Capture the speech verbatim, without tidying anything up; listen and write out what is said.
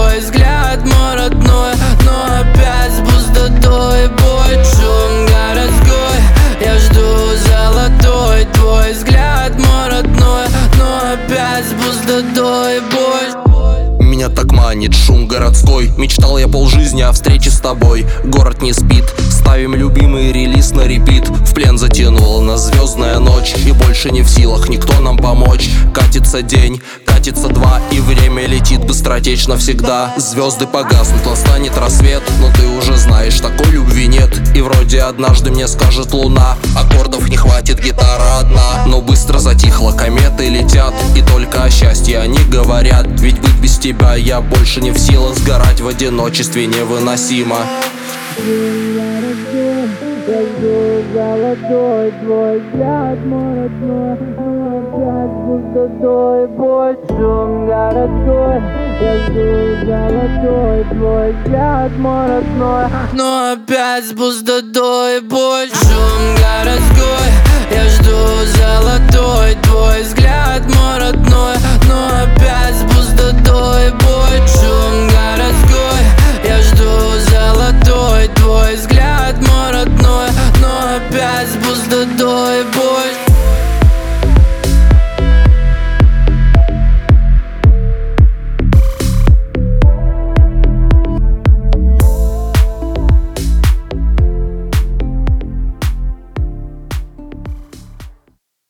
твой взгляд, мой родной. Но опять с пустотой, боль, шум городской. Я жду золотой твой взгляд, мой родной. Но опять с пустотой, боль. Меня так манит шум городской. Мечтал я полжизни о встрече с тобой. Город не спит, ставим любимый релиз на репит. В плен затянула нас звездная ночь, и больше не в силах никто нам помочь. Катится день, катится два, и время летит быстротечно всегда. Звезды погаснут, настанет рассвет, но ты уже знаешь, такой любви нет. И вроде однажды мне скажет луна: аккордов не хватит, гитара одна. Но быстро затихла, кометы летят, и только о счастье они говорят. Ведь быть без тебя я больше не в силах, сгорать в одиночестве невыносимо. Я жду золотой твой взгляд, мой родной. Но опять с пустотой, боль, шум городской. Я жду золотой твой взгляд, мой родной. Но опять с пустотой, боль, шум городской. Я жду